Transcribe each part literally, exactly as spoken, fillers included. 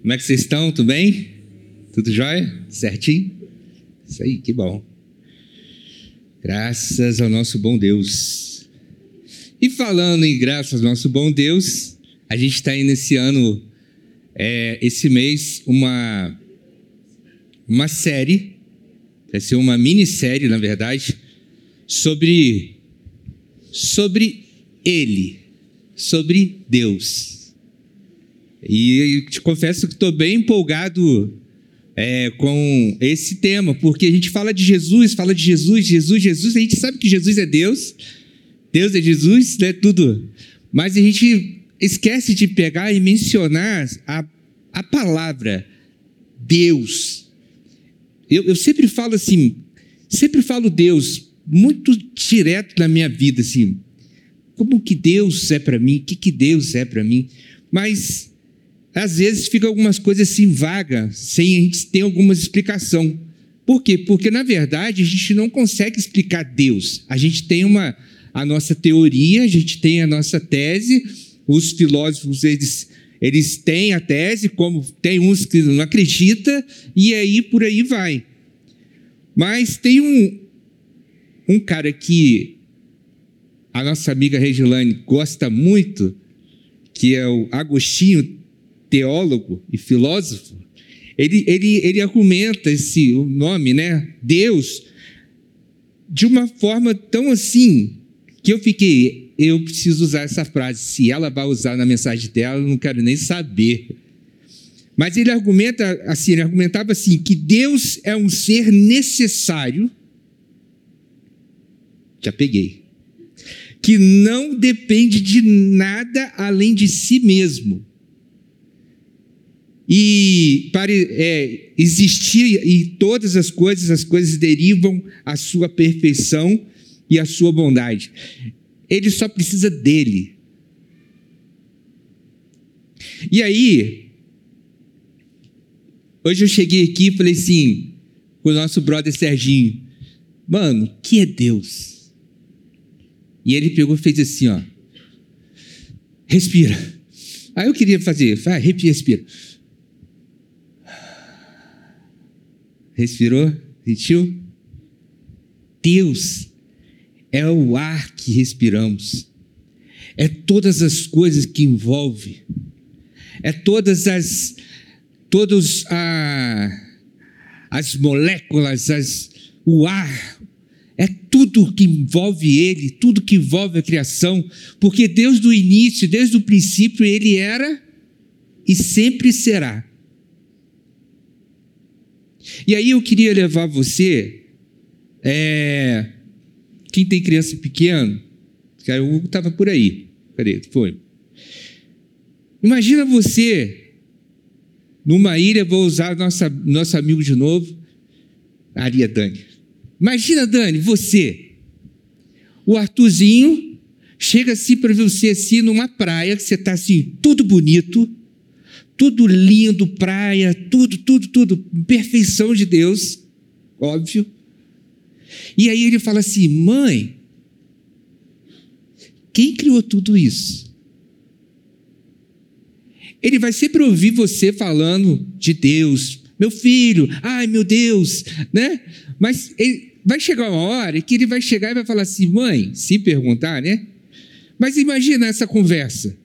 Como é que vocês estão? Tudo bem? Tudo jóia? Certinho? Isso aí, que bom. Graças ao nosso bom Deus. E falando em graças ao nosso bom Deus, a gente está aí nesse ano, é, esse mês, uma, uma série, vai ser uma minissérie, na verdade, sobre, sobre Ele, sobre Deus. E eu te confesso que estou bem empolgado é, com esse tema, porque a gente fala de Jesus, fala de Jesus, Jesus, Jesus, a gente sabe que Jesus é Deus, Deus é Jesus, é tudo, mas a gente esquece de pegar e mencionar a, a palavra Deus. Eu, eu sempre falo assim, sempre falo Deus, muito direto na minha vida, assim, como que Deus é para mim, o que, que Deus é para mim, mas às vezes fica algumas coisas assim vagas, sem a gente ter alguma explicação. Por quê? Porque, na verdade, a gente não consegue explicar Deus. A gente tem uma, a nossa teoria, a gente tem a nossa tese, os filósofos, eles, eles têm a tese, como tem uns que não acreditam, e aí por aí vai. Mas tem um, um cara que a nossa amiga Regilane gosta muito, que é o Agostinho, teólogo e filósofo. Ele, ele, ele argumenta esse o nome, né, Deus, de uma forma tão assim, que eu fiquei, eu preciso usar essa frase, se ela vai usar na mensagem dela, eu não quero nem saber. Mas ele argumenta assim, ele argumentava assim, que Deus é um ser necessário, já peguei, que não depende de nada além de si mesmo. E para é, existir e todas as coisas, as coisas derivam à sua perfeição e à sua bondade. Ele só precisa dele. E aí, hoje eu cheguei aqui e falei assim, com o nosso brother Serginho, mano, o que é Deus? E ele pegou e fez assim, ó, respira. Aí eu queria fazer, vai, respira. Respirou? Sentiu? Deus é o ar que respiramos. É todas as coisas que envolve. É todas as todas a, as moléculas, as, o ar. É tudo que envolve Ele, tudo que envolve a criação. Porque Deus do início, desde o princípio, Ele era e sempre será. E aí eu queria levar você, é, quem tem criança pequena, o Hugo estava por aí, cadê? Foi. Imagina você, numa ilha, vou usar nossa, nosso amigo de novo, ali é Dani. Imagina, Dani, você, o Arthurzinho, chega assim para você assim numa praia, que você está assim, tudo bonito, tudo lindo, praia, tudo, tudo, tudo, perfeição de Deus, óbvio. E aí ele fala assim, mãe, quem criou tudo isso? Ele vai sempre ouvir você falando de Deus, meu filho, ai meu Deus, né? Mas ele, vai chegar uma hora que ele vai chegar e vai falar assim, mãe, se perguntar, né? Mas imagina essa conversa.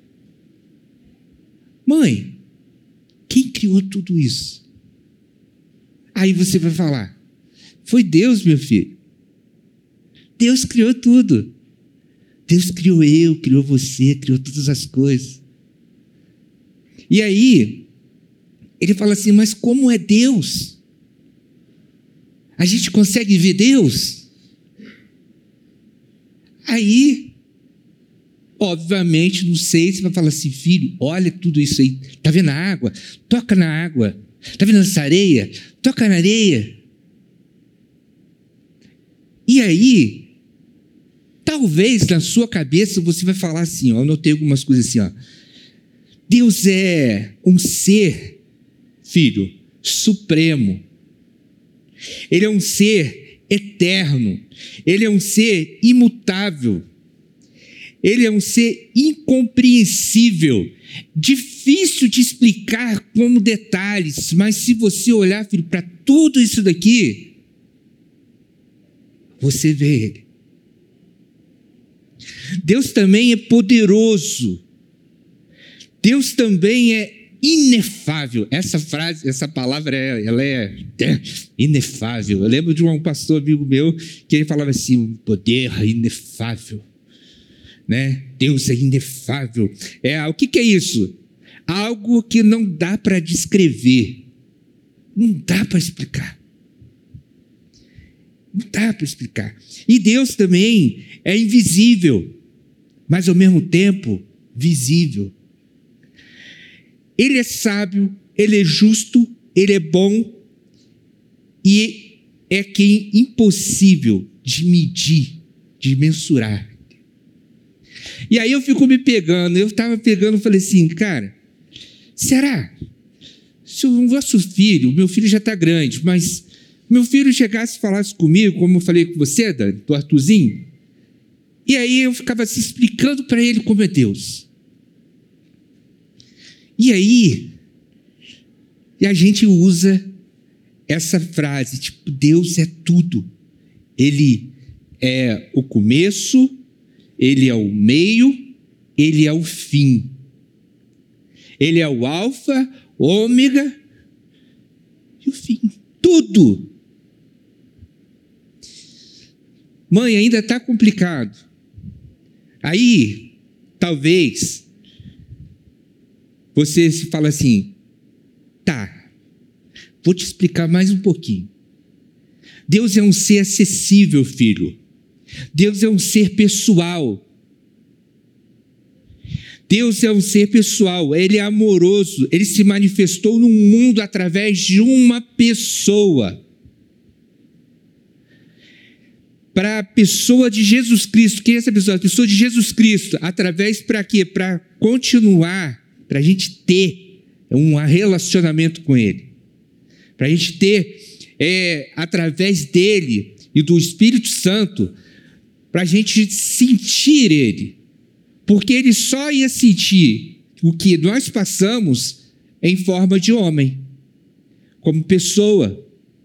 Mãe, quem criou tudo isso? Aí você vai falar, foi Deus, meu filho. Deus criou tudo. Deus criou eu, criou você, criou todas as coisas. E aí, ele fala assim, mas como é Deus? A gente consegue ver Deus? Aí, obviamente, não sei, você vai falar assim, filho, olha tudo isso aí, está vendo a água? Toca na água. Está vendo essa areia? Toca na areia. E aí, talvez na sua cabeça você vai falar assim, ó, eu notei algumas coisas assim, ó. Deus é um ser, filho, supremo. Ele é um ser eterno. Ele é um ser imutável. Ele é um ser incompreensível, difícil de explicar como detalhes, mas se você olhar, filho, para tudo isso daqui, você vê Ele. Deus também é poderoso. Deus também é inefável. Essa frase, essa palavra, ela é, é inefável. Eu lembro de um pastor amigo meu que ele falava assim: poder inefável, né? Deus é inefável. É, o que, que é isso? Algo que não dá para descrever, não dá para explicar. Não dá para explicar. E Deus também é invisível, mas ao mesmo tempo visível. Ele é sábio, Ele é justo, Ele é bom e é quem impossível de medir, de mensurar. E aí eu fico me pegando, eu estava pegando e falei assim, cara, será? Se o nosso filho, meu filho já está grande, mas meu filho chegasse e falasse comigo, como eu falei com você, Dani, do Arthurzinho, e aí eu ficava se explicando para ele como é Deus. E aí, e a gente usa essa frase, tipo, Deus é tudo. Ele é o começo, Ele é o meio, Ele é o fim. Ele é o alfa, ômega e o fim. Tudo. Mãe, ainda está complicado. Aí, talvez, você se fala assim, tá, vou te explicar mais um pouquinho. Deus é um ser acessível, filho. Deus é um ser pessoal. Deus é um ser pessoal, Ele é amoroso, Ele se manifestou no mundo através de uma pessoa. Para a pessoa de Jesus Cristo, quem é essa pessoa? A pessoa de Jesus Cristo, através para quê? Para continuar, para a gente ter um relacionamento com Ele. Para a gente ter, é, através dEle e do Espírito Santo, para a gente sentir Ele. Porque Ele só ia sentir o que nós passamos em forma de homem, como pessoa.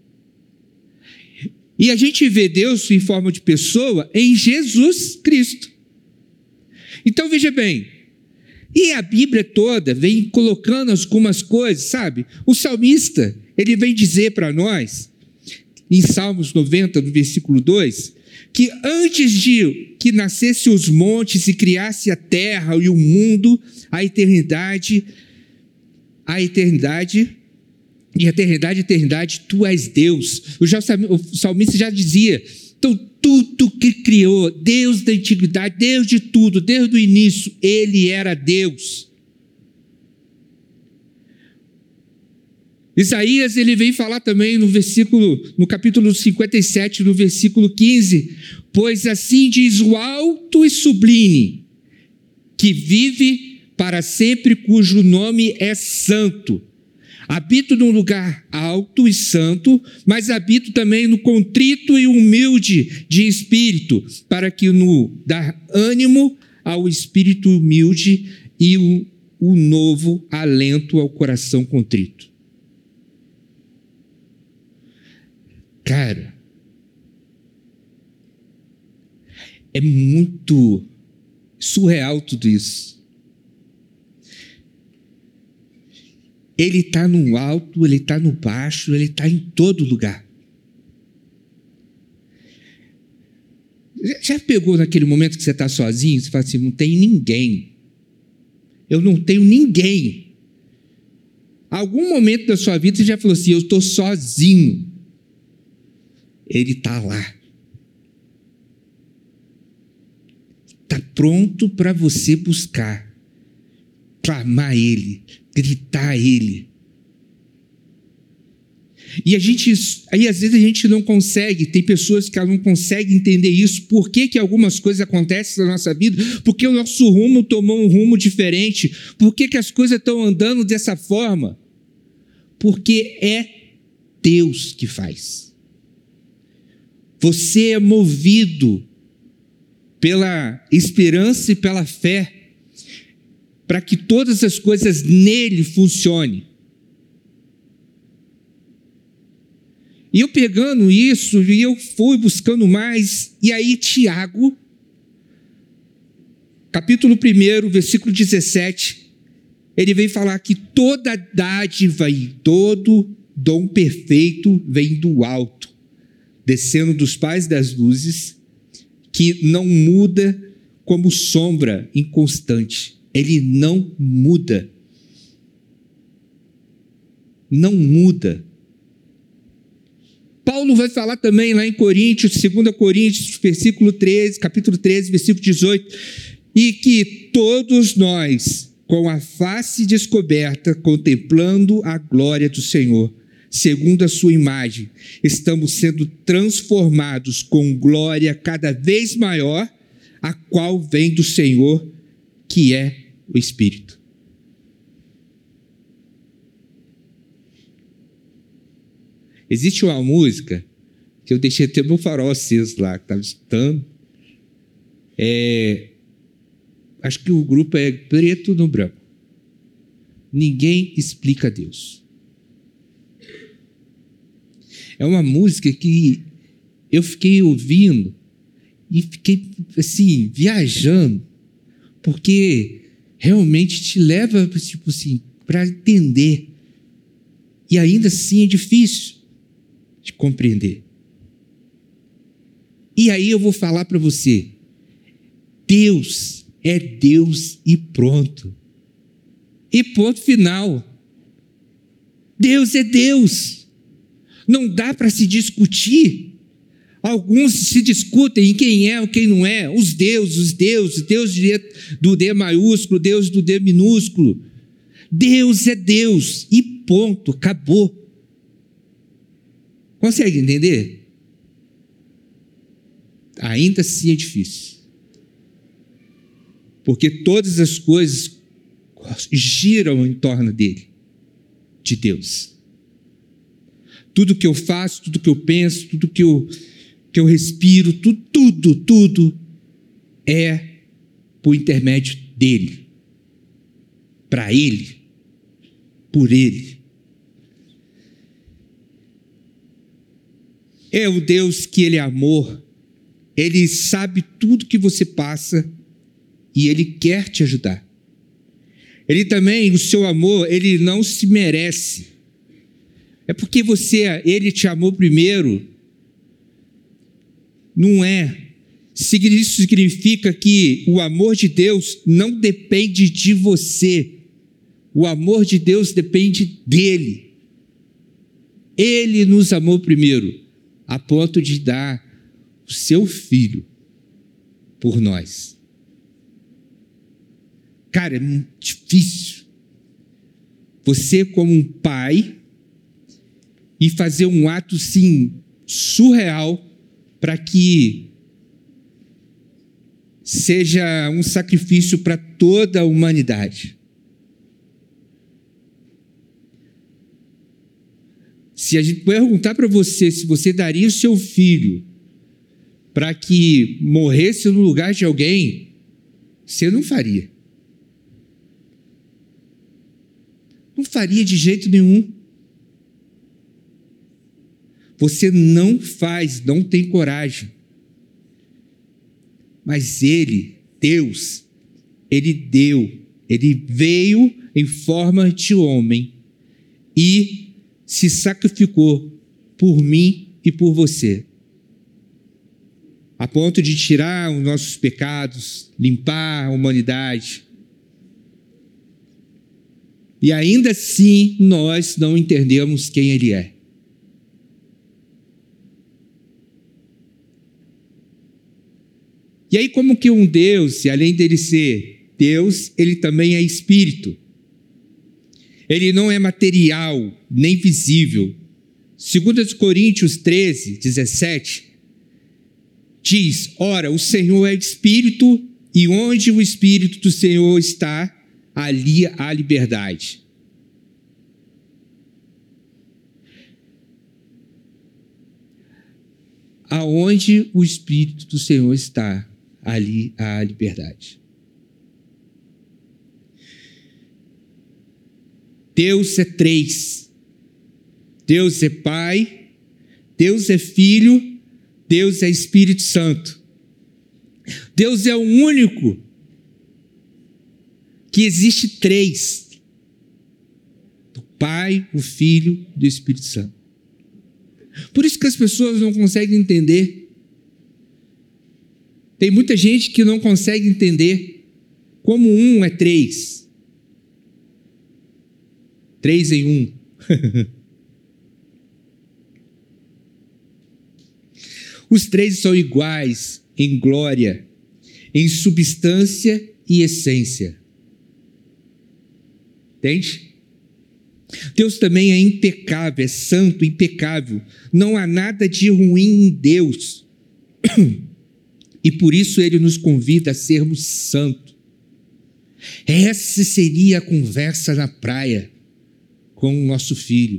E a gente vê Deus em forma de pessoa em Jesus Cristo. Então veja bem, e a Bíblia toda vem colocando algumas coisas, sabe? O salmista, ele vem dizer para nós, em Salmos noventa, no versículo dois, que antes de que nascesse os montes e criasse a terra e o mundo, a eternidade, a eternidade, de eternidade, eternidade, tu és Deus. O salmista já dizia, então tudo que criou, Deus da antiguidade, Deus de tudo, desde o início, Ele era Deus. Isaías, ele vem falar também no versículo, no capítulo cinquenta e sete, no versículo quinze, pois assim diz o alto e sublime, que vive para sempre, cujo nome é santo. Habito num lugar alto e santo, mas habito também no contrito e humilde de espírito, para que no dar ânimo ao espírito humilde e o, o novo alento ao coração contrito. Cara, é muito surreal tudo isso. Ele está no alto, ele está no baixo, ele está em todo lugar. Já pegou naquele momento que você está sozinho, você fala assim, não tem ninguém. Eu não tenho ninguém. Algum momento da sua vida você já falou assim, eu estou sozinho. Ele está lá. Está pronto para você buscar, clamar a Ele, gritar a Ele. E a gente, aí às vezes a gente não consegue, tem pessoas que não conseguem entender isso, por que que algumas coisas acontecem na nossa vida, porque o nosso rumo tomou um rumo diferente, por que que as coisas estão andando dessa forma? Porque é Deus que faz. Você é movido pela esperança e pela fé, para que todas as coisas nele funcionem. E eu pegando isso, e eu fui buscando mais, e aí Tiago, capítulo um, versículo dezessete, ele vem falar que toda dádiva e todo dom perfeito vem do alto, descendo dos pais das luzes, que não muda como sombra inconstante. Ele não muda. Não muda. Paulo vai falar também lá em Coríntios, dois Coríntios, versículo treze, capítulo treze, versículo dezoito, e que todos nós, com a face descoberta, contemplando a glória do Senhor, segundo a sua imagem, estamos sendo transformados com glória cada vez maior, a qual vem do Senhor, que é o Espírito. Existe uma música que eu deixei até meu farol aceso lá, que estava escutando. É, acho que o grupo é Preto no Branco. Ninguém explica Deus. É uma música que eu fiquei ouvindo e fiquei assim, viajando, porque realmente te leva, tipo assim, para entender. E ainda assim é difícil de compreender. E aí eu vou falar para você, Deus é Deus e pronto. E ponto final. Deus é Deus. Não dá para se discutir. Alguns se discutem em quem é ou quem não é. Os deuses, os deuses, Deus do D maiúsculo, Deus do D minúsculo. Deus é Deus e ponto, acabou. Consegue entender? Ainda assim é difícil. Porque todas as coisas giram em torno dele, de Deus. Tudo que eu faço, tudo que eu penso, tudo que eu, que eu respiro, tudo, tudo, tudo é por intermédio dele. Para ele. Por ele. É o Deus que ele é amor. Ele sabe tudo que você passa e ele quer te ajudar. Ele também, o seu amor, ele não se merece. É porque você, ele te amou primeiro. Não é. Isso significa que o amor de Deus não depende de você. O amor de Deus depende dele. Ele nos amou primeiro, a ponto de dar o seu filho por nós. Cara, é muito difícil você, como um pai, e fazer um ato, sim, surreal, para que seja um sacrifício para toda a humanidade. Se a gente perguntar para você se você daria o seu filho para que morresse no lugar de alguém, você não faria. Não faria de jeito nenhum. Você não faz, não tem coragem. Mas ele, Deus, ele deu, ele veio em forma de homem e se sacrificou por mim e por você, a ponto de tirar os nossos pecados, limpar a humanidade. E ainda assim nós não entendemos quem ele é. E aí, como que um Deus, além dele ser Deus, ele também é espírito. Ele não é material, nem visível. Segundo Coríntios treze, dezessete, diz, ora, o Senhor é espírito, e onde o espírito do Senhor está, ali há liberdade. Aonde o espírito do Senhor está, ali a liberdade. Deus é três. Deus é Pai, Deus é Filho, Deus é Espírito Santo. Deus é o único que existe três. O Pai, o Filho e o Espírito Santo. Por isso que as pessoas não conseguem entender. Tem muita gente que não consegue entender como um é três. Três em um. Os três são iguais em glória, em substância e essência. Entende? Deus também é impecável, é santo, impecável. Não há nada de ruim em Deus. E por isso Ele nos convida a sermos santos. Essa seria a conversa na praia com o nosso filho,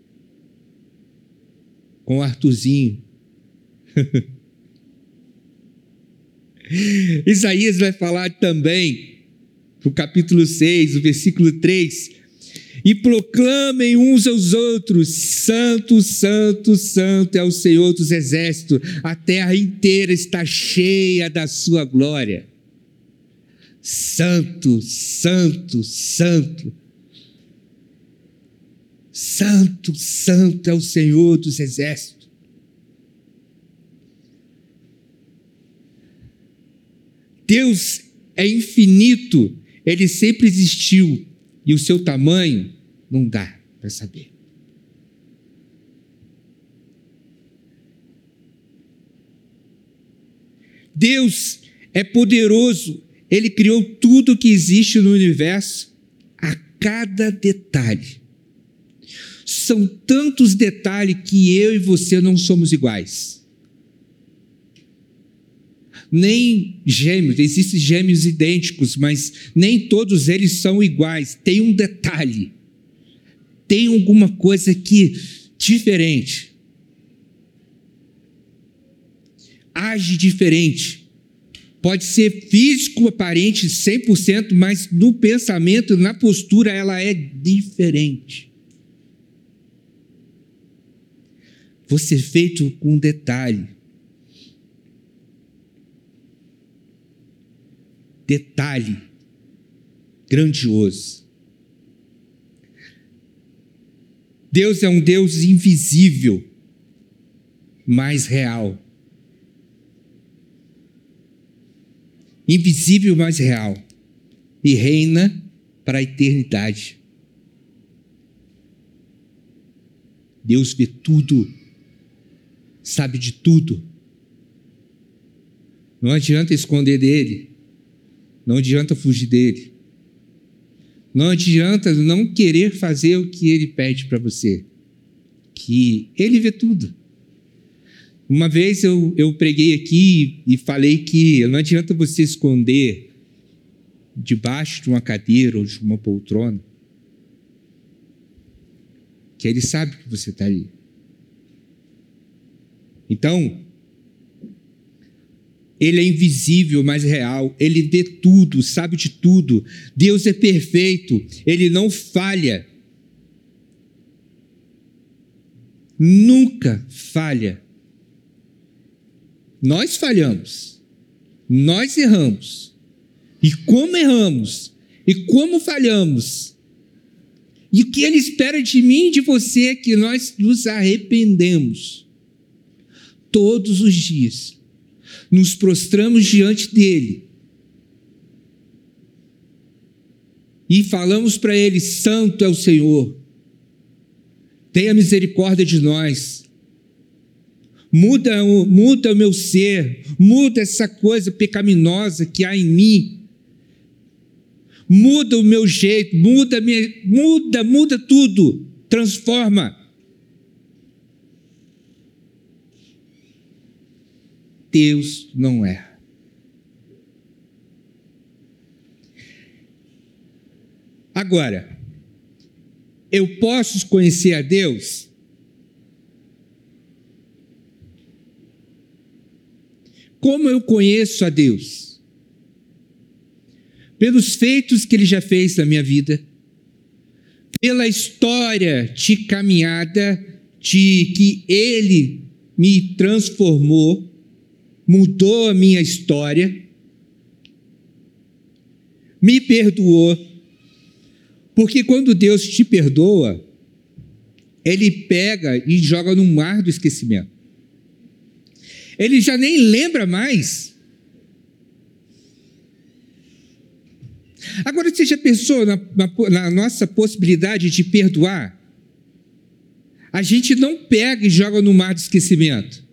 com o Arthurzinho. Isaías vai falar também, no capítulo seis, o versículo três: e proclamem uns aos outros, santo, santo, santo é o Senhor dos exércitos, a terra inteira está cheia da sua glória. Santo, santo, santo. Santo, santo é o Senhor dos exércitos. Deus é infinito, Ele sempre existiu, e o seu tamanho não dá para saber. Deus é poderoso, Ele criou tudo que existe no universo, a cada detalhe. São tantos detalhes que eu e você não somos iguais. Nem gêmeos, existem gêmeos idênticos, mas nem todos eles são iguais. Tem um detalhe, tem alguma coisa que diferente, age diferente. Pode ser físico, aparente, cem por cento, mas no pensamento, na postura, ela é diferente. Você é feito com um detalhe. Detalhe grandioso. Deus é um Deus invisível, mas real. Invisível, mas real. E reina para a eternidade. Deus vê tudo, sabe de tudo. Não adianta esconder dele. Não adianta fugir dele. Não adianta não querer fazer o que ele pede para você. Que ele vê tudo. Uma vez eu, eu preguei aqui e falei que não adianta você esconder debaixo de uma cadeira ou de uma poltrona, que ele sabe que você está ali. Então, ele é invisível, mas real. Ele vê tudo, sabe de tudo. Deus é perfeito, ele não falha. Nunca falha. Nós falhamos, nós erramos. E como erramos, e como falhamos. E o que ele espera de mim e de você é que nós nos arrependemos. Todos os dias, nos prostramos diante dele e falamos para ele: santo é o Senhor, tenha misericórdia de nós, muda, muda o meu ser, muda essa coisa pecaminosa que há em mim, muda o meu jeito, muda, minha, muda, muda tudo, transforma. Deus não erra. Agora, eu posso conhecer a Deus? Como eu conheço a Deus? Pelos feitos que Ele já fez na minha vida, pela história de caminhada de que Ele me transformou, mudou a minha história, me perdoou, porque quando Deus te perdoa, Ele pega e joga no mar do esquecimento. Ele já nem lembra mais. Agora, você já pensou na, na, na nossa possibilidade de perdoar? A gente não pega e joga no mar do esquecimento.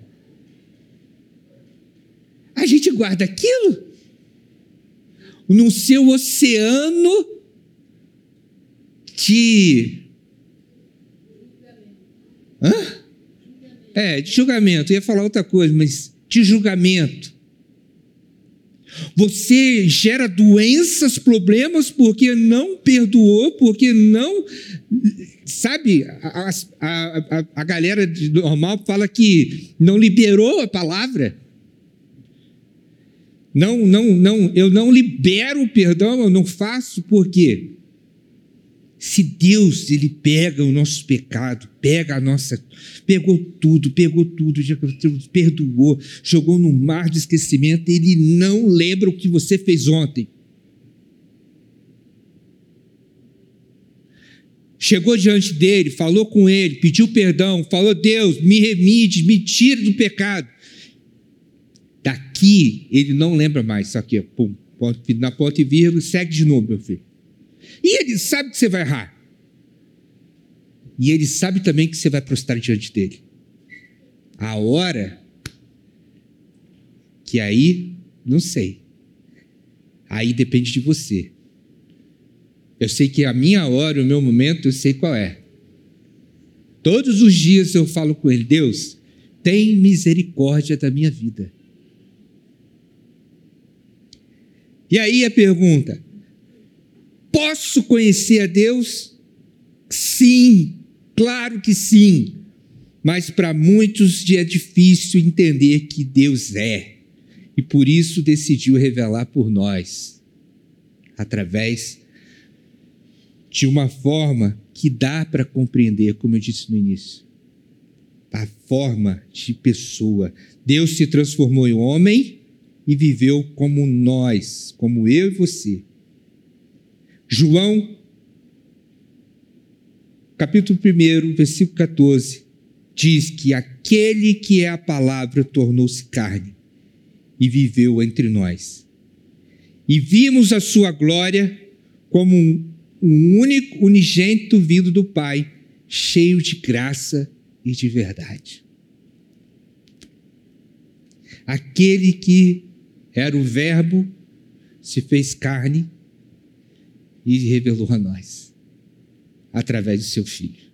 A gente guarda aquilo no seu oceano de... Hã? É, de julgamento. Eu ia falar outra coisa, mas de julgamento. Você gera doenças, problemas, porque não perdoou, porque não... Sabe, a, a, a, a galera normal fala que não liberou a palavra. Não, não, não, eu não libero o perdão, eu não faço, por quê? Se Deus, Ele pega o nosso pecado, pega a nossa... Pegou tudo, pegou tudo, perdoou, jogou no mar do esquecimento, Ele não lembra o que você fez ontem. Chegou diante dele, falou com ele, pediu perdão, falou, Deus, me remide, me tira do pecado. Daqui, ele não lembra mais, só que, pum, na ponta e vírgula, segue de novo, meu filho. E ele sabe que você vai errar. E ele sabe também que você vai prostrar diante dele. A hora que aí, não sei. Aí depende de você. Eu sei que a minha hora, o meu momento, eu sei qual é. Todos os dias eu falo com ele, Deus, tem misericórdia da minha vida. E aí a pergunta, posso conhecer a Deus? Sim, claro que sim. Mas para muitos é difícil entender que Deus é. E por isso decidiu revelar por nós, através de uma forma que dá para compreender, como eu disse no início. A forma de pessoa. Deus se transformou em homem e viveu como nós, como eu e você. João, capítulo um, versículo catorze, diz que aquele que é a palavra tornou-se carne e viveu entre nós. E vimos a sua glória como um, um único unigênito vindo do Pai, cheio de graça e de verdade. Aquele que era o Verbo se fez carne e revelou a nós, através do seu Filho.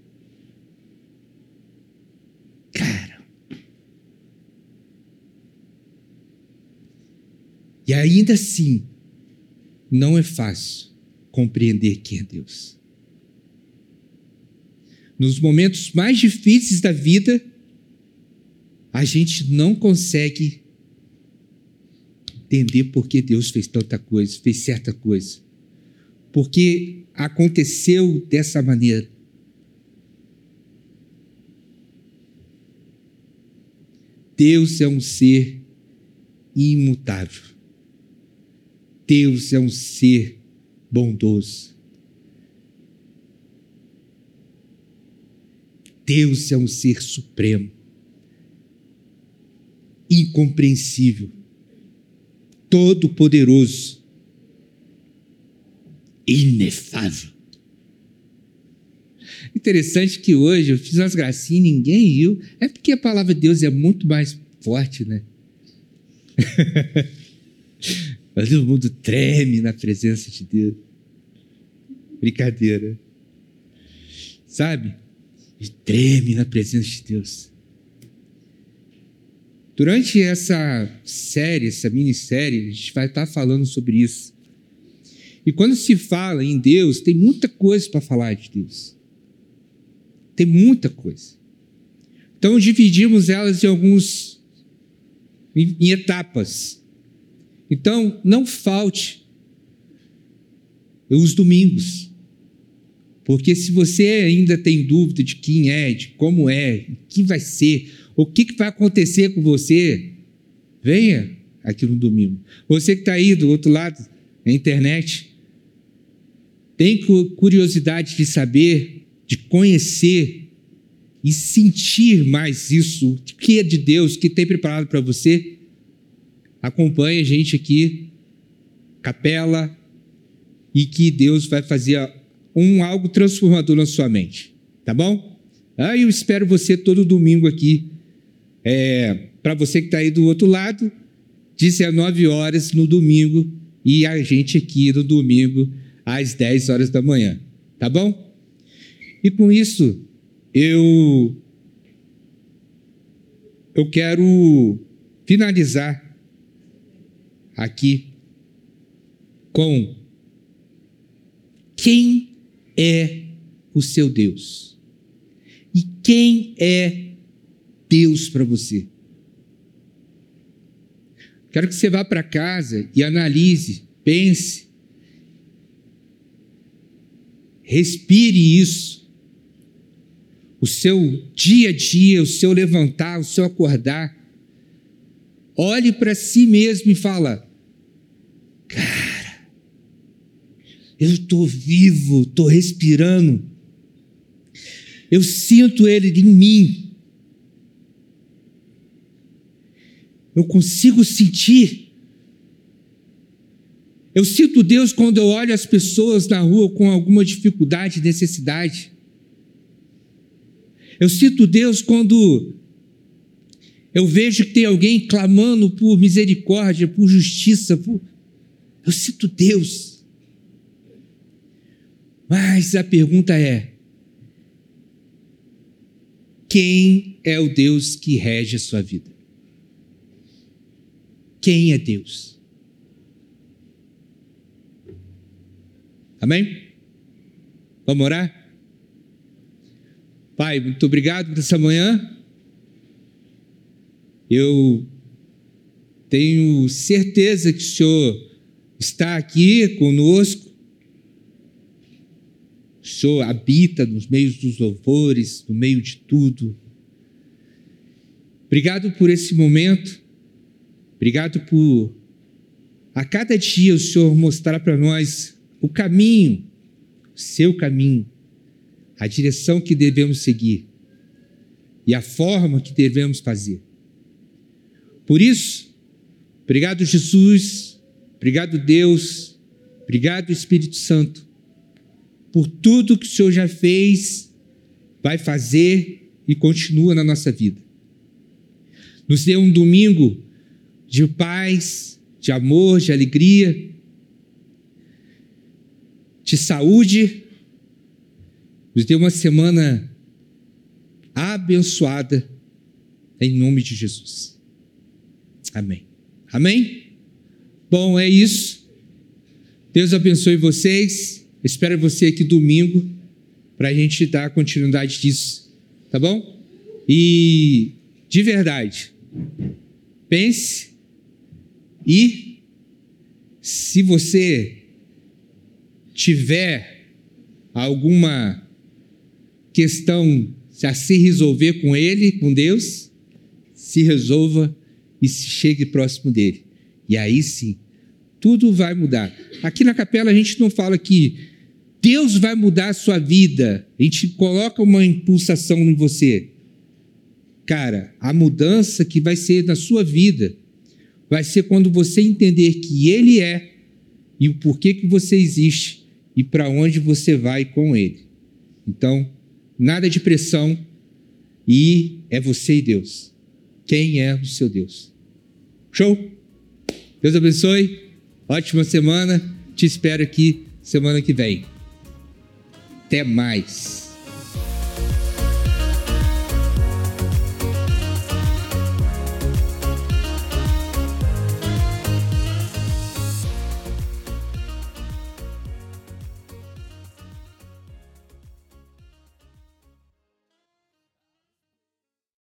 Cara. E ainda assim, não é fácil compreender quem é Deus. Nos momentos mais difíceis da vida, a gente não consegue entender por que Deus fez tanta coisa, fez certa coisa. Porque aconteceu dessa maneira. Deus é um ser imutável. Deus é um ser bondoso. Deus é um ser supremo, incompreensível, todo-poderoso, inefável. Interessante que hoje eu fiz umas gracinhas e ninguém riu. É porque a palavra de Deus é muito mais forte, né? Todo mundo treme na presença de Deus. Brincadeira. Sabe? Treme na presença de Deus. Durante essa série, essa minissérie, a gente vai estar falando sobre isso. E quando se fala em Deus, tem muita coisa para falar de Deus. Tem muita coisa. Então, dividimos elas em alguns em, em etapas. Então, não falte os domingos. Porque se você ainda tem dúvida de quem é, de como é, o que vai ser, o que vai acontecer com você, venha aqui no domingo. Você que está aí do outro lado, na internet, tem curiosidade de saber, de conhecer e sentir mais isso, o que é de Deus, o que tem preparado para você, acompanhe a gente aqui, capela, e que Deus vai fazer um algo transformador na sua mente, tá bom? Ah, eu espero você todo domingo aqui, é, para você que está aí do outro lado, dezenove horas no domingo, e a gente aqui no domingo, às dez horas da manhã, tá bom? E com isso, eu, eu quero finalizar aqui com quem é o seu Deus e quem é Deus para você. Quero que você vá para casa e analise, pense, respire isso. O seu dia a dia, o seu levantar, o seu acordar. Olhe para si mesmo e fala: cara, eu estou vivo, estou respirando. Eu sinto Ele em mim. Eu consigo sentir. Eu sinto Deus quando eu olho as pessoas na rua com alguma dificuldade, necessidade. Eu sinto Deus quando eu vejo que tem alguém clamando por misericórdia, por justiça. Por... Eu sinto Deus. Mas a pergunta é: quem é o Deus que rege a sua vida? Quem é Deus? Amém? Vamos orar? Pai, muito obrigado por essa manhã. Eu tenho certeza que o Senhor está aqui conosco. O Senhor habita nos meios dos louvores, no meio de tudo. Obrigado por esse momento. Obrigado por, a cada dia, o Senhor mostrar para nós o caminho, o seu caminho, a direção que devemos seguir e a forma que devemos fazer. Por isso, obrigado, Jesus, obrigado, Deus, obrigado, Espírito Santo, por tudo que o Senhor já fez, vai fazer e continua na nossa vida. Nos dê um domingo de paz, de amor, de alegria, de saúde. Nos dê uma semana abençoada, em nome de Jesus. Amém. Amém? Bom, é isso. Deus abençoe vocês. Espero você aqui domingo para a gente dar continuidade disso. Tá bom? E, de verdade, pense e, se você tiver alguma questão a se resolver com Ele, com Deus, se resolva e se chegue próximo dele. E aí sim, tudo vai mudar. Aqui na capela a gente não fala que Deus vai mudar a sua vida, a gente coloca uma impulsação em você. Cara, a mudança que vai ser na sua vida vai ser quando você entender que Ele é e o porquê que você existe e para onde você vai com Ele. Então, nada de pressão, e é você e Deus. Quem é o seu Deus? Show? Deus abençoe. Ótima semana. Te espero aqui semana que vem. Até mais.